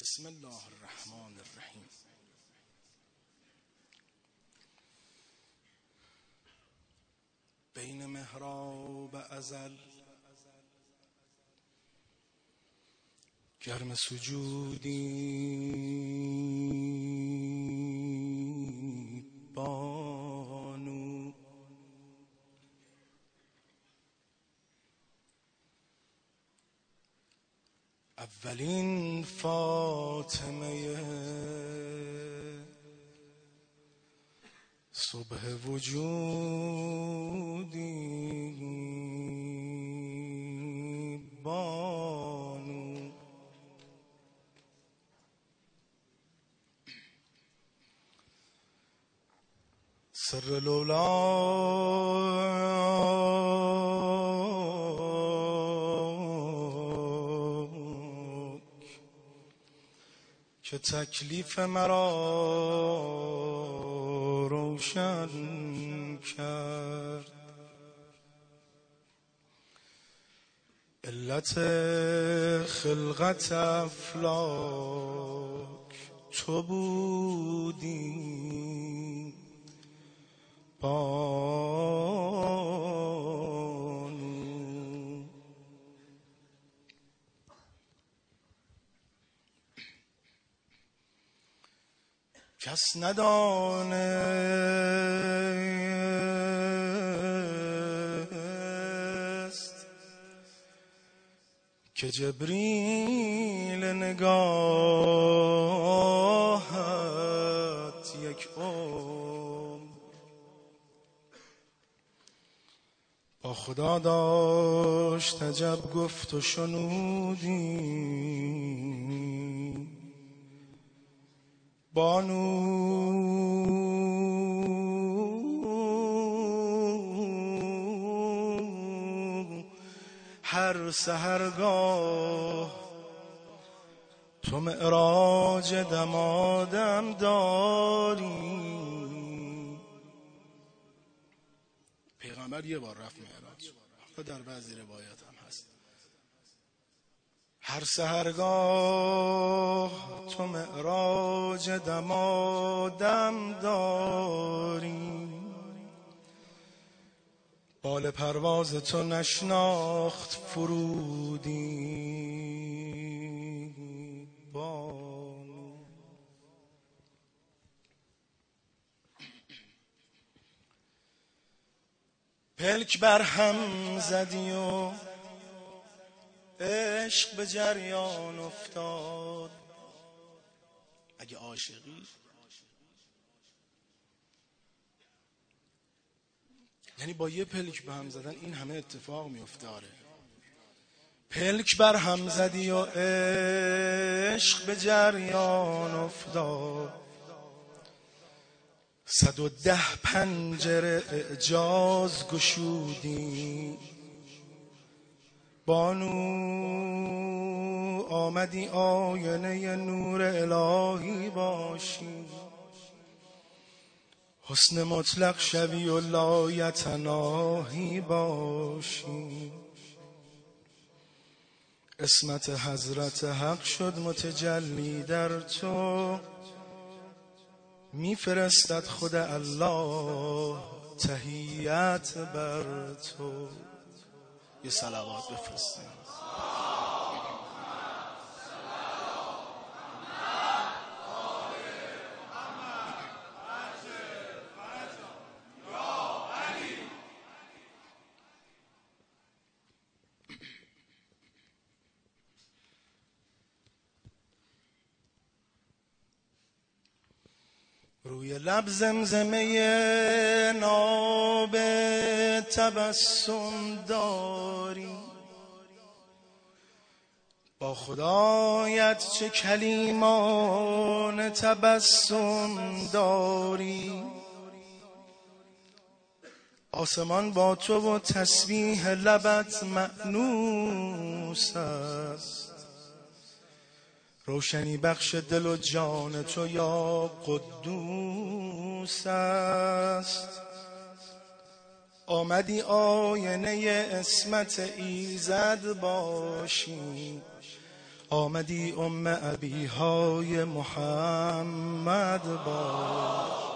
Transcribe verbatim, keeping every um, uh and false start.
بسم الله الرحمن الرحیم. بین محراب ازل گرم سجودی بانو، اولین فاطمه صبح وجودی بانو، سر لولا که تکلیف مرا روشن کرد، علت خلقت افلاک تو بودی بانو، کس ندانست که جبریل نگاهت یک عمر با خدا داشت، عجب گفت و شنودی بانو، هر سحرگاه تو معراج دمادم داری. پیغمبر یه بار رفت معراج، حتی در بعضی روایات هم هست. هر سحرگاه تو معراج دمادم داری، بال پرواز تو نشناخت فرودی بانو، پلک بر هم زدی و عشق به جریان افتاد. اگه عاشقی یعنی با یه پلک به هم زدن این همه اتفاق میفته. آره، پلک بر هم زدی و عشق به جریان افتاد، صد و ده پنجره اعجاز گشودی بانو، آمدی آینه نور الهی باشی، حسن مطلق شوی و لایتناهی باشی، اسمت حضرت حق شد متجلی در تو، میفرستد خود الله تحیت بر تو. یه صلوات بفرستیم. روی لب زمزمه ناب تبسم داری، با خدایت چه کلیمان تبسم داری، آسمان با تو و تسبیح لبت مأنوس است، روشنی بخش دل و جان تو یا قدوس است. آمدی آینه اسمت ایزد باشی، آمدی ام ابیهای محمد با